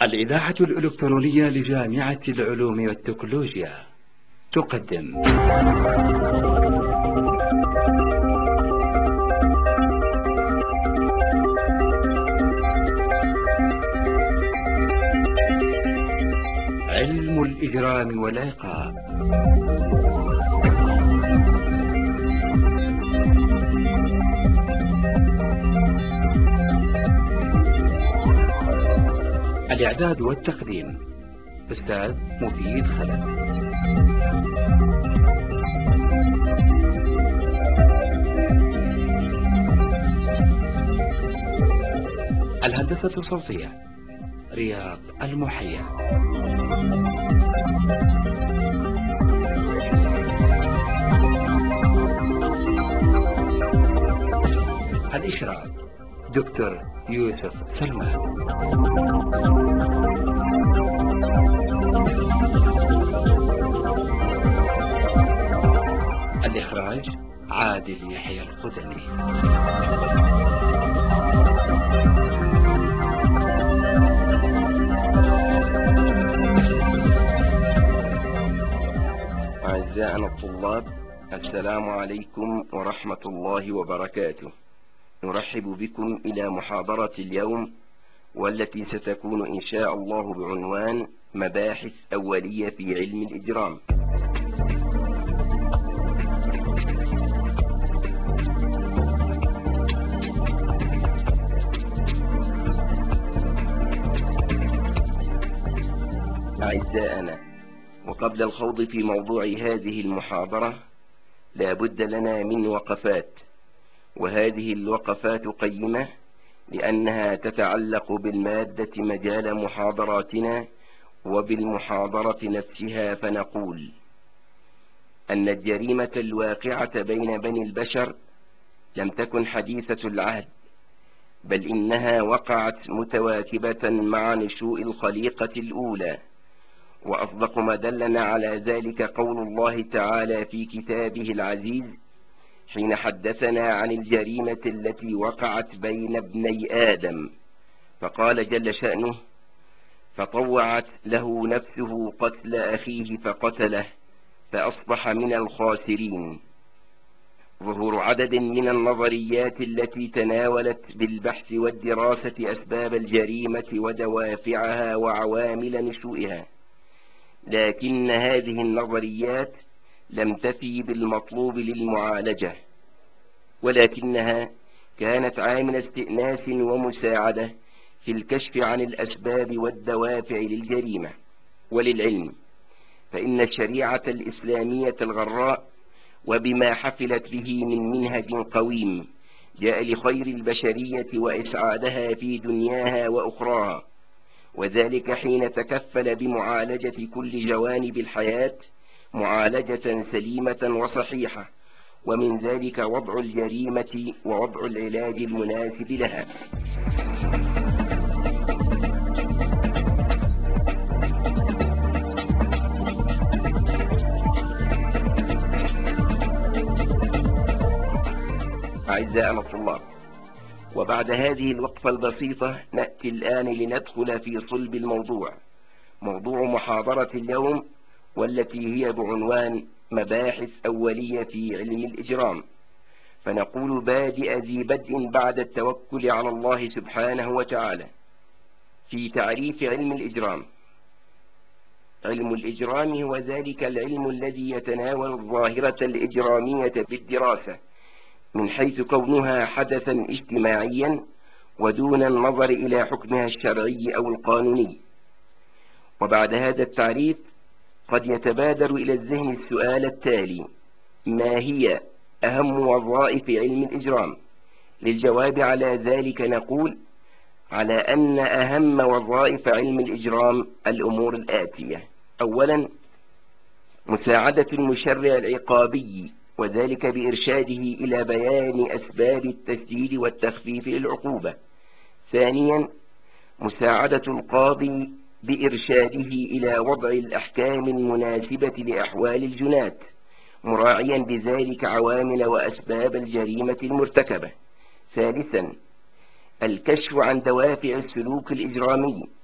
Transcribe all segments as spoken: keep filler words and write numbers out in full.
الإذاعة الإلكترونية لجامعة العلوم والتكنولوجيا تقدم علم الإجرام والعقاب. الإعداد والتقديم أستاذ مفيد خلف. الهندسة الصوتية رياض المحيا. الإشراف دكتور يوسف سلمان. الإخراج عادل يحيى القدمي. أعزائنا الطلاب، السلام عليكم ورحمة الله وبركاته. نرحب بكم إلى محاضرة اليوم، والتي ستكون إن شاء الله بعنوان مباحث أولية في علم الإجرام. أعزائنا، وقبل الخوض في موضوع هذه المحاضرة لا بد لنا من وقفات، وهذه الوقفات قيمة لأنها تتعلق بالمادة مجال محاضراتنا وبالمحاضرة نفسها. فنقول أن الجريمة الواقعة بين بني البشر لم تكن حديثة العهد، بل إنها وقعت متواكبة مع نشوء الخليقة الأولى. وأصدق ما دلنا على ذلك قول الله تعالى في كتابه العزيز حين حدثنا عن الجريمة التي وقعت بين ابني آدم، فقال جل شأنه: فطوعت له نفسه قتل أخيه فقتله فأصبح من الخاسرين. ظهور عدد من النظريات التي تناولت بالبحث والدراسة أسباب الجريمة ودوافعها وعوامل نشوئها، لكن هذه النظريات لم تفي بالمطلوب للمعالجة، ولكنها كانت عامل استئناس ومساعدة في الكشف عن الأسباب والدوافع للجريمة. وللعلم فإن الشريعة الإسلامية الغراء وبما حفلت به من منهج قويم جاء لخير البشرية وإسعادها في دنياها وأخراها، وذلك حين تكفل بمعالجة كل جوانب الحياة معالجة سليمة وصحيحة، ومن ذلك وضع الجريمة ووضع العلاج المناسب لها. أعزائنا الطلاب، وبعد هذه الوقفة البسيطة نأتي الآن لندخل في صلب الموضوع، موضوع محاضرة اليوم، والتي هي بعنوان مباحث أولية في علم الإجرام. فنقول بادئ ذي بدء بعد التوكل على الله سبحانه وتعالى في تعريف علم الإجرام. علم الإجرام هو ذلك العلم الذي يتناول الظاهرة الإجرامية بالدراسة من حيث كونها حدثا اجتماعيا ودون النظر إلى حكمها الشرعي أو القانوني. وبعد هذا التعريف قد يتبادر إلى الذهن السؤال التالي: ما هي أهم وظائف علم الإجرام؟ للجواب على ذلك نقول على أن أهم وظائف علم الإجرام الأمور الآتية: أولا، مساعدة المشرع العقابي، وذلك بإرشاده إلى بيان أسباب التسديد والتخفيف للعقوبة. ثانيا، مساعدة القاضي بإرشاده إلى وضع الأحكام المناسبة لأحوال الجنات، مراعيا بذلك عوامل وأسباب الجريمة المرتكبة. ثالثا، الكشف عن دوافع السلوك الإجرامي،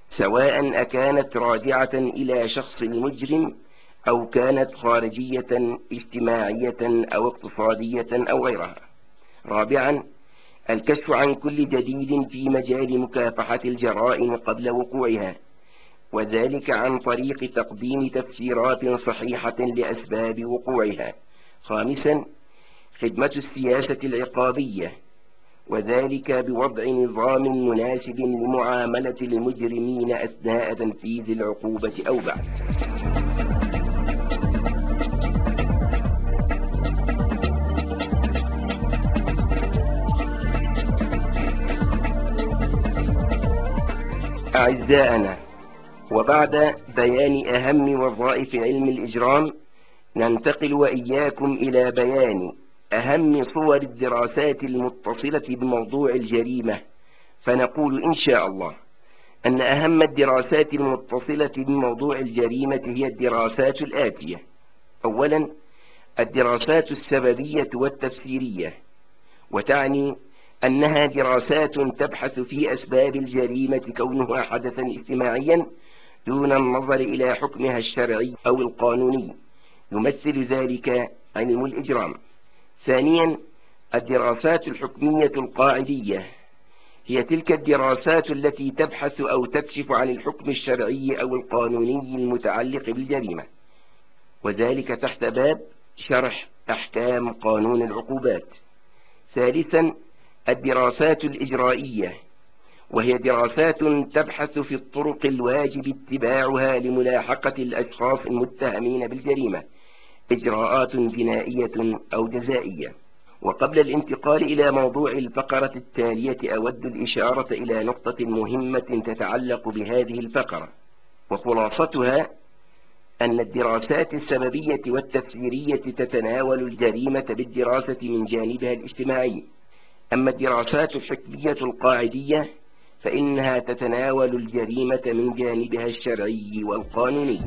سواء أكانت راجعة إلى شخص المجرم أو كانت خارجية اجتماعية أو اقتصادية أو غيرها. رابعا، الكشف عن كل جديد في مجال مكافحة الجرائم قبل وقوعها، وذلك عن طريق تقديم تفسيرات صحيحة لأسباب وقوعها. خامسا، خدمة السياسة العقابية، وذلك بوضع نظام مناسب لمعاملة المجرمين أثناء تنفيذ العقوبة أو بعد. أعزائنا، وبعد بيان أهم وظائف علم الإجرام، ننتقل وإياكم إلى بيان أهم صور الدراسات المتصلة بموضوع الجريمة. فنقول إن شاء الله أن أهم الدراسات المتصلة بموضوع الجريمة هي الدراسات الآتية. أولا، الدراسات السببية والتفسيرية، وتعني أنها دراسات تبحث في أسباب الجريمة كونها حدثا اجتماعيا دون النظر إلى حكمها الشرعي أو القانوني، يمثل ذلك علم الإجرام. ثانيا، الدراسات الحكمية القاعدية، هي تلك الدراسات التي تبحث أو تكشف عن الحكم الشرعي أو القانوني المتعلق بالجريمة، وذلك تحت باب شرح أحكام قانون العقوبات. ثالثا، الدراسات الإجرائية، وهي دراسات تبحث في الطرق الواجب اتباعها لملاحقة الأشخاص المتهمين بالجريمة، إجراءات جنائية أو جزائية. وقبل الانتقال إلى موضوع الفقرة التالية، أود الإشارة إلى نقطة مهمة تتعلق بهذه الفقرة، وخلاصتها أن الدراسات السببية والتفسيرية تتناول الجريمة بالدراسة من جانبها الاجتماعي، أما الدراسات الحكمية القاعدية فإنها تتناول الجريمة من جانبها الشرعي والقانوني.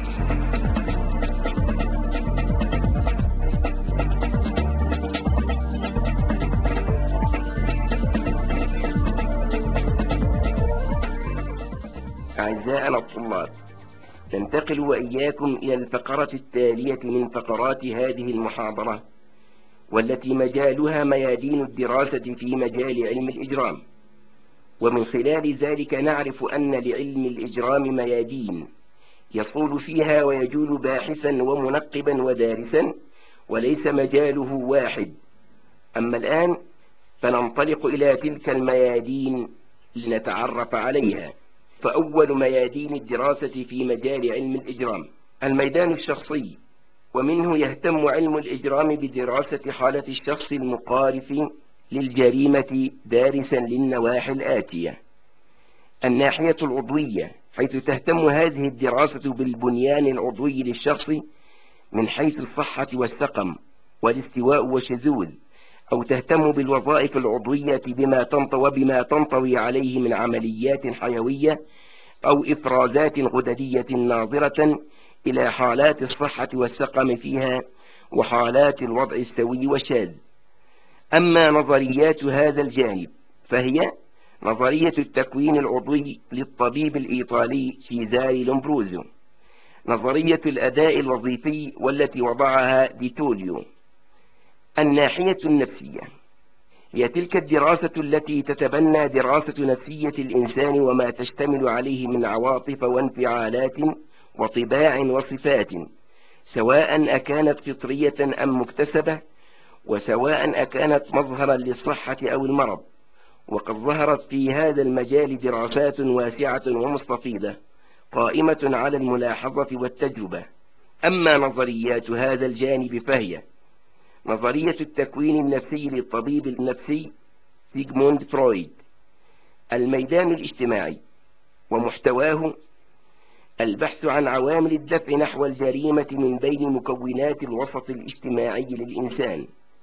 أعزائنا الطلاب، ننتقل وإياكم إلى الفقرة التالية من فقرات هذه المحاضرة، والتي مجالها ميادين الدراسة في مجال علم الإجرام. ومن خلال ذلك نعرف أن لعلم الإجرام ميادين يصول فيها ويجول باحثا ومنقبا ودارسا، وليس مجاله واحد. أما الآن فننطلق إلى تلك الميادين لنتعرف عليها. فأول ميادين الدراسة في مجال علم الإجرام الميدان الشخصي، ومنه يهتم علم الإجرام بدراسة حالة الشخص المقارف للجريمة دارسا للنواحي الآتية: الناحية العضوية، حيث تهتم هذه الدراسة بالبنيان العضوي للشخص من حيث الصحة والسقم والاستواء والشذوذ، أو تهتم بالوظائف العضوية بما تنطوي وبما تنطوي عليه من عمليات حيوية أو إفرازات غددية ناظرة إلى حالات الصحة والسقم فيها وحالات الوضع السوي والشاذ. أما نظريات هذا الجانب فهي نظرية التكوين العضوي للطبيب الإيطالي سيزاري لومبروزو، نظرية الأداء الوظيفي والتي وضعها ديتوليو. الناحية النفسية هي تلك الدراسة التي تتبنى دراسة نفسية الإنسان وما تشتمل عليه من عواطف وانفعالات وطباع وصفات، سواء أكانت فطرية أم مكتسبة، وسواء أكانت مظهرا للصحة أو المرض. وقد ظهرت في هذا المجال دراسات واسعة ومستفيضة قائمة على الملاحظة والتجربة. أما نظريات هذا الجانب فهي نظرية التكوين النفسي للطبيب النفسي سيغموند فرويد. الميدان الاجتماعي، ومحتواه البحث عن عوامل الدفع نحو الجريمة من بين مكونات الوسط الاجتماعي للإنسان.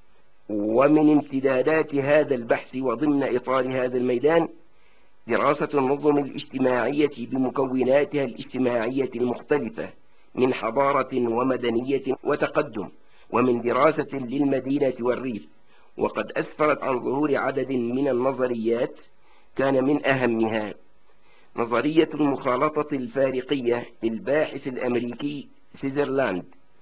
ومن امتدادات هذا البحث وضمن إطار هذا الميدان دراسة النظم الاجتماعية بمكوناتها الاجتماعية المختلفة من حضارة ومدنية وتقدم، ومن دراسة للمدينة والريف. وقد أسفرت عن ظهور عدد من النظريات كان من أهمها نظرية المخالطة الفارقية للباحث الأمريكي سيزرلاند،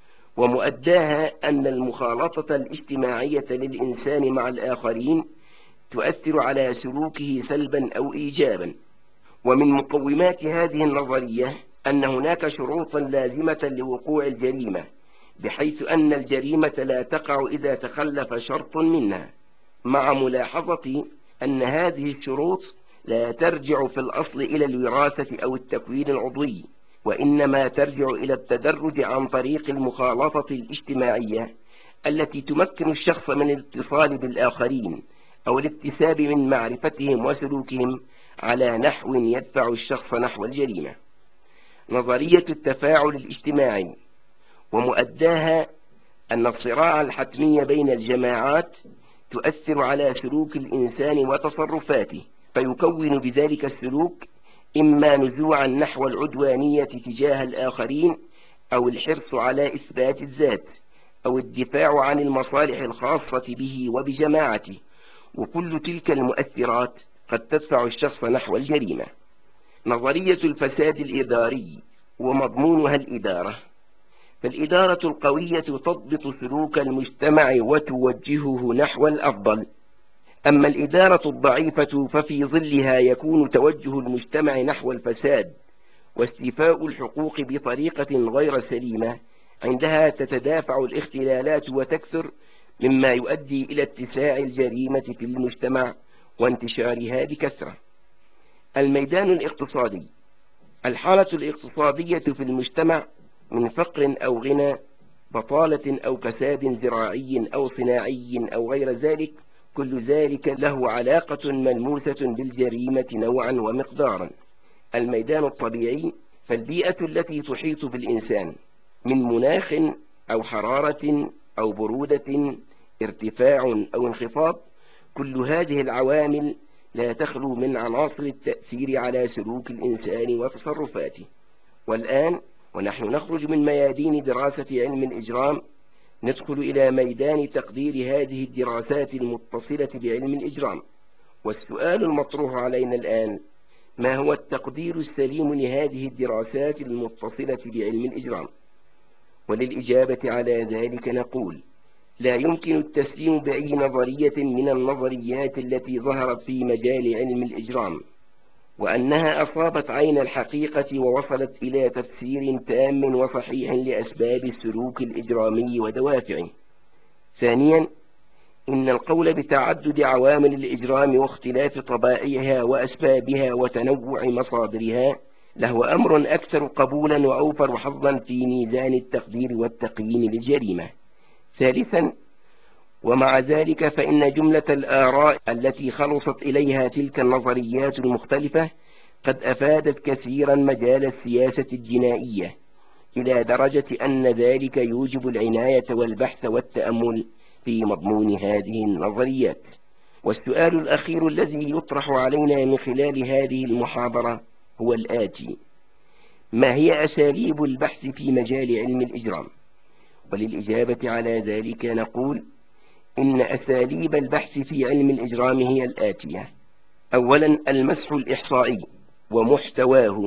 ومؤداها أن المخالطة الاجتماعية للإنسان مع الآخرين تؤثر على سلوكه سلبا أو إيجابا. ومن مقومات هذه النظرية أن هناك شروطا لازمة لوقوع الجريمة، بحيث أن الجريمة لا تقع إذا تخلف شرط منها، مع ملاحظة أن هذه الشروط لا ترجع في الأصل إلى الوراثة أو التكوين العضوي، وإنما ترجع إلى التدرج عن طريق المخالطة الاجتماعية التي تمكن الشخص من الاتصال بالآخرين أو الاكتساب من معرفتهم وسلوكهم على نحو يدفع الشخص نحو الجريمة. نظرية التفاعل الاجتماعي، ومؤداها أن الصراع الحتمي بين الجماعات تؤثر على سلوك الإنسان وتصرفاته، فيكون بذلك السلوك إما نزوعا نحو العدوانية تجاه الآخرين، أو الحرص على إثبات الذات، أو الدفاع عن المصالح الخاصة به وبجماعته، وكل تلك المؤثرات قد تدفع الشخص نحو الجريمة. نظرية الفساد الإداري، ومضمونها الإدارة. فالإدارة القوية تضبط سلوك المجتمع وتوجهه نحو الأفضل، أما الإدارة الضعيفة ففي ظلها يكون توجه المجتمع نحو الفساد واستيفاء الحقوق بطريقة غير سليمة. عندها تتدافع الاختلالات وتكثر، مما يؤدي إلى اتساع الجريمة في المجتمع وانتشارها بكثرة. الميدان الاقتصادي. الحالة الاقتصادية في المجتمع من فقر أو غنى، بطالة أو كساد زراعي أو صناعي أو غير ذلك، كل ذلك له علاقة ملموسة بالجريمة نوعا ومقدارا. الميدان الطبيعي، فالبيئة التي تحيط بالإنسان من مناخ أو حرارة أو برودة، ارتفاع أو انخفاض، كل هذه العوامل لا تخلو من عناصر التأثير على سلوك الإنسان وتصرفاته. والآن ونحن نخرج من ميادين دراسة علم الإجرام، ندخل إلى ميدان تقدير هذه الدراسات المتصلة بعلم الإجرام. والسؤال المطروح علينا الآن: ما هو التقدير السليم لهذه الدراسات المتصلة بعلم الإجرام؟ وللإجابة على ذلك نقول: لا يمكن التسليم بأي نظرية من النظريات التي ظهرت في مجال علم الإجرام، وأنها أصابت عين الحقيقة ووصلت إلى تفسير تام وصحيح لأسباب السلوك الإجرامي ودوافعه. ثانيا، إن القول بتعدد عوامل الإجرام واختلاف طبائعها وأسبابها وتنوع مصادرها له أمر أكثر قبولا وأوفر حظا في ميزان التقدير والتقييم للجريمة. ثالثا، ومع ذلك فإن جملة الآراء التي خلصت إليها تلك النظريات المختلفة قد أفادت كثيرا مجال السياسة الجنائية، إلى درجة أن ذلك يوجب العناية والبحث والتأمل في مضمون هذه النظريات. والسؤال الأخير الذي يطرح علينا من خلال هذه المحاضرة هو الآتي: ما هي أساليب البحث في مجال علم الإجرام؟ وللإجابة على ذلك نقول: إن أساليب البحث في علم الإجرام هي الآتية. أولا، المسح الإحصائي ومحتواه: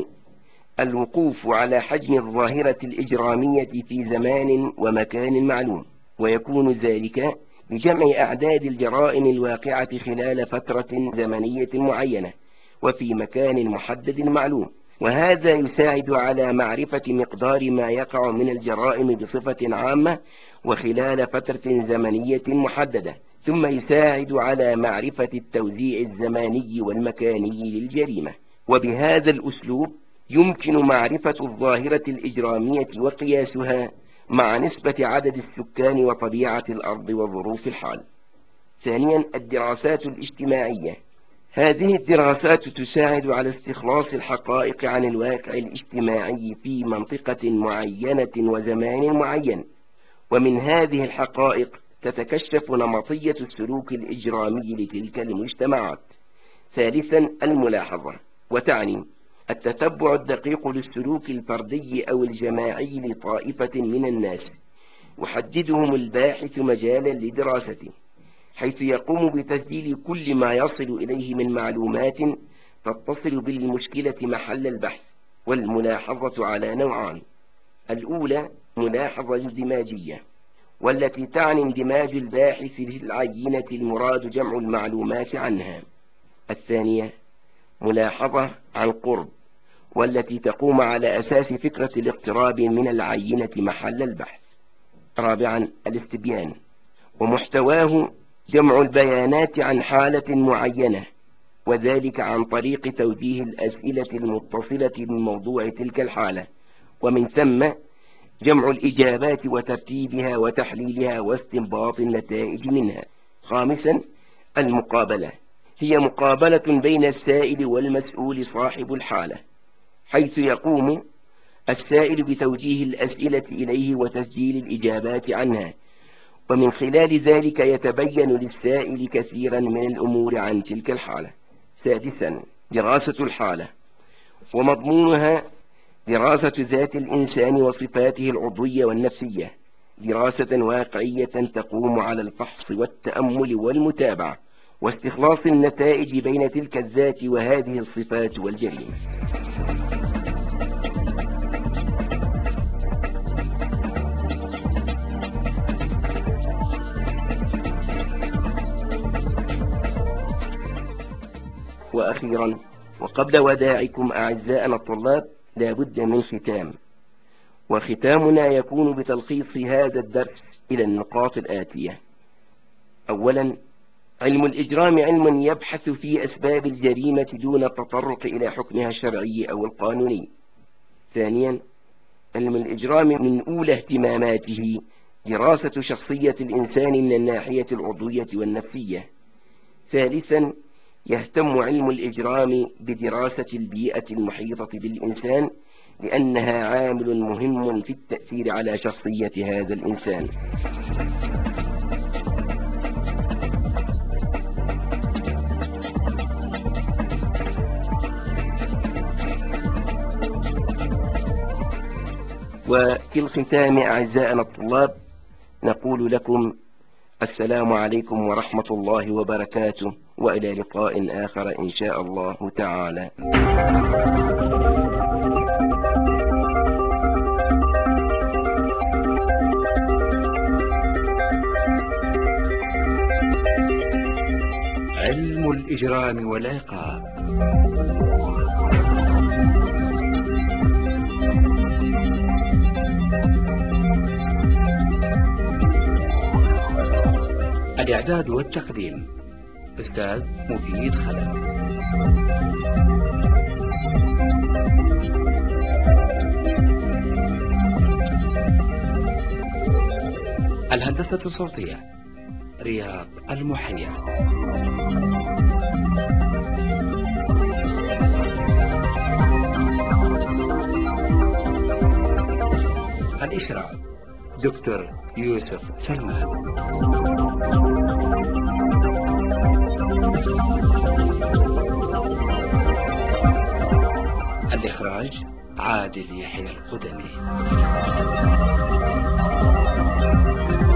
الوقوف على حجم الظاهرة الإجرامية في زمان ومكان معلوم، ويكون ذلك بجمع أعداد الجرائم الواقعة خلال فترة زمنية معينة وفي مكان محدد معلوم، وهذا يساعد على معرفة مقدار ما يقع من الجرائم بصفة عامة وخلال فترة زمنية محددة، ثم يساعد على معرفة التوزيع الزماني والمكاني للجريمة. وبهذا الأسلوب يمكن معرفة الظاهرة الإجرامية وقياسها مع نسبة عدد السكان وطبيعة الأرض وظروف الحال. ثانيا، الدراسات الاجتماعية. هذه الدراسات تساعد على استخلاص الحقائق عن الواقع الاجتماعي في منطقة معينة وزمان معين، ومن هذه الحقائق تتكشف نمطية السلوك الإجرامي لتلك المجتمعات. ثالثا، الملاحظة، وتعني التتبع الدقيق للسلوك الفردي أو الجماعي لطائفة من الناس، يحددهم الباحث مجالا لدراسته، حيث يقوم بتسجيل كل ما يصل إليه من معلومات تتصل بالمشكلة محل البحث. والملاحظة على نوعان: الأولى ملاحظة اندماجية، والتي تعني اندماج الباحث في العينة المراد جمع المعلومات عنها. الثانية ملاحظة عن قرب، والتي تقوم على أساس فكرة الاقتراب من العينة محل البحث. رابعا الاستبيان، ومحتواه جمع البيانات عن حالة معينة، وذلك عن طريق توجيه الأسئلة المتصلة بموضوع تلك الحالة، ومن ثم جمع الإجابات وترتيبها وتحليلها واستنباط النتائج منها. خامسا المقابلة، هي مقابلة بين السائل والمسؤول صاحب الحالة، حيث يقوم السائل بتوجيه الأسئلة إليه وتسجيل الإجابات عنها، ومن خلال ذلك يتبين للسائل كثيرا من الأمور عن تلك الحالة. سادسا دراسة الحالة، ومضمونها دراسة ذات الإنسان وصفاته العضوية والنفسية، دراسة واقعية تقوم على الفحص والتأمل والمتابعة واستخلاص النتائج بين تلك الذات وهذه الصفات والجريمة. وأخيرا وقبل وداعكم أعزائنا الطلاب، لا بد من ختام، وختامنا يكون بتلخيص هذا الدرس إلى النقاط الآتية. أولا، علم الإجرام علم يبحث في أسباب الجريمة دون التطرق إلى حكمها الشرعي أو القانوني. ثانيا، علم الإجرام من أولى اهتماماته دراسة شخصية الإنسان من الناحية العضوية والنفسية. ثالثا، يهتم علم الإجرام بدراسة البيئة المحيطة بالإنسان، لأنها عامل مهم في التأثير على شخصية هذا الإنسان. وفي الختام أعزائنا الطلاب، نقول لكم السلام عليكم ورحمة الله وبركاته، وإلى لقاء آخر إن شاء الله تعالى. علم الإجرام والعقاب. الإعداد والتقديم أستاذ مفيد خلف. الهندسة الصوتية رياض المحيا. الإشراف دكتور يوسف سلمان. الإخراج عادل يحيى القدمي.